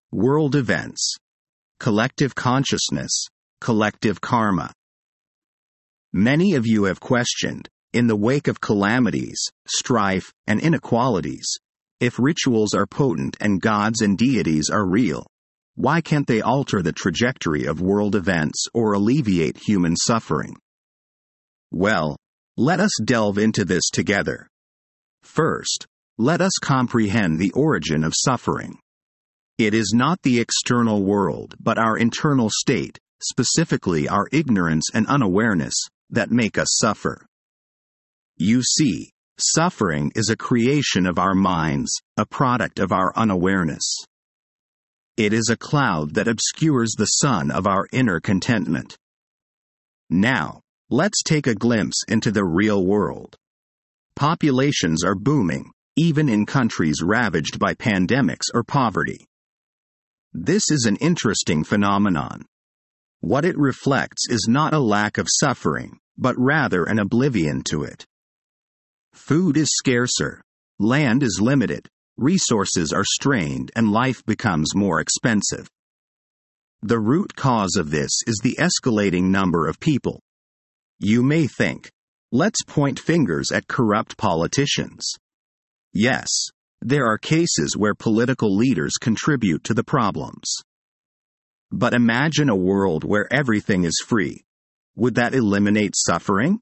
World events. Collective consciousness. Collective karma. Many of you have questioned, in the wake of calamities, strife, and inequalities, if rituals are potent and gods and deities are real, why can't they alter the trajectory of world events or alleviate human suffering? Well, let us delve into this together. First, let us comprehend the origin of suffering. It is not the external world but our internal state, specifically our ignorance and unawareness, that make us suffer. You see, suffering is a creation of our minds, a product of our unawareness. It is a cloud that obscures the sun of our inner contentment. Now, let's take a glimpse into the real world. Populations are booming, even in countries ravaged by pandemics or poverty. This is an interesting phenomenon. What it reflects is not a lack of suffering, but rather an oblivion to it. Food is scarcer, land is limited, resources are strained, and life becomes more expensive. The root cause of this is the escalating number of people. You may think, let's point fingers at corrupt politicians. Yes, there are cases where political leaders contribute to the problems. But imagine a world where everything is free. Would that eliminate suffering?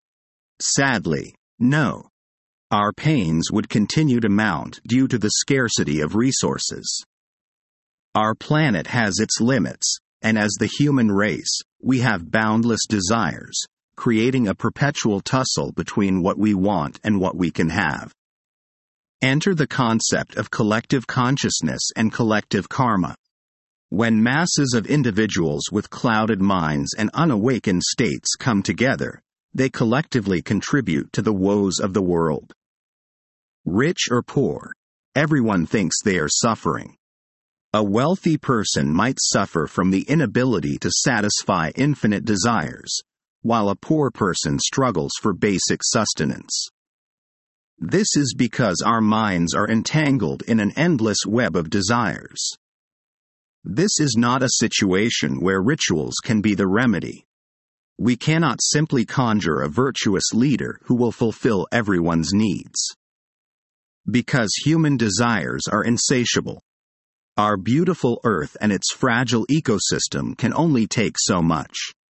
Sadly, no. Our pains would continue to mount due to the scarcity of resources. Our planet has its limits, and as the human race, we have boundless desires, creating a perpetual tussle between what we want and what we can have. Enter the concept of collective consciousness and collective karma. When masses of individuals with clouded minds and unawakened states come together, they collectively contribute to the woes of the world. Rich or poor, everyone thinks they are suffering. A wealthy person might suffer from the inability to satisfy infinite desires, while a poor person struggles for basic sustenance. This is because our minds are entangled in an endless web of desires. This is not a situation where rituals can be the remedy. We cannot simply conjure a virtuous leader who will fulfill everyone's needs. Because human desires are insatiable. Our beautiful Earth and its fragile ecosystem can only take so much.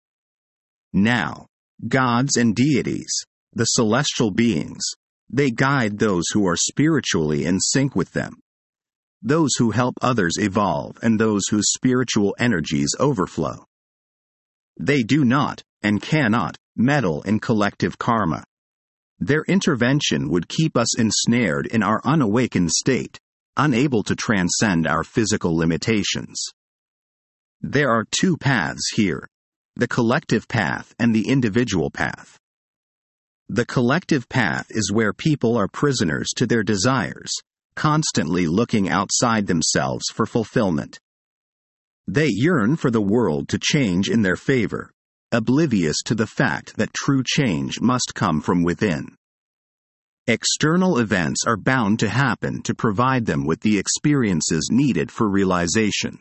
Now, gods and deities, the celestial beings, they guide those who are spiritually in sync with them. Those who help others evolve and those whose spiritual energies overflow. They do not, and cannot, meddle in collective karma. Their intervention would keep us ensnared in our unawakened state, unable to transcend our physical limitations. There are two paths here, the collective path and the individual path. The collective path is where people are prisoners to their desires, constantly looking outside themselves for fulfillment. They yearn for the world to change in their favor, oblivious to the fact that true change must come from within. External events are bound to happen to provide them with the experiences needed for realization.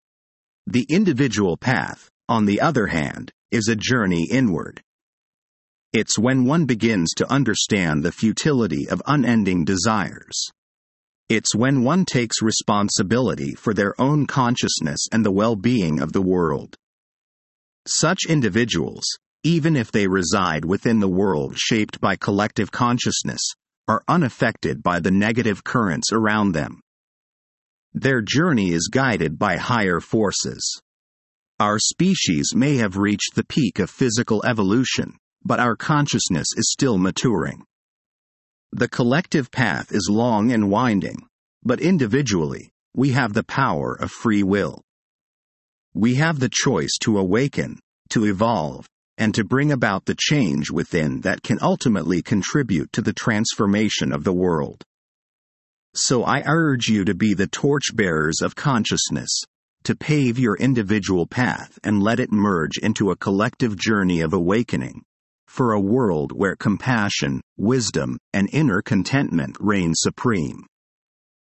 The individual path, on the other hand, is a journey inward. It's when one begins to understand the futility of unending desires. It's when one takes responsibility for their own consciousness and the well-being of the world. Such individuals, even if they reside within the world shaped by collective consciousness, are unaffected by the negative currents around them. Their journey is guided by higher forces. Our species may have reached the peak of physical evolution, but our consciousness is still maturing. The collective path is long and winding, but individually, we have the power of free will. We have the choice to awaken, to evolve, and to bring about the change within that can ultimately contribute to the transformation of the world. So I urge you to be the torchbearers of consciousness, to pave your individual path and let it merge into a collective journey of awakening, for a world where compassion, wisdom, and inner contentment reign supreme.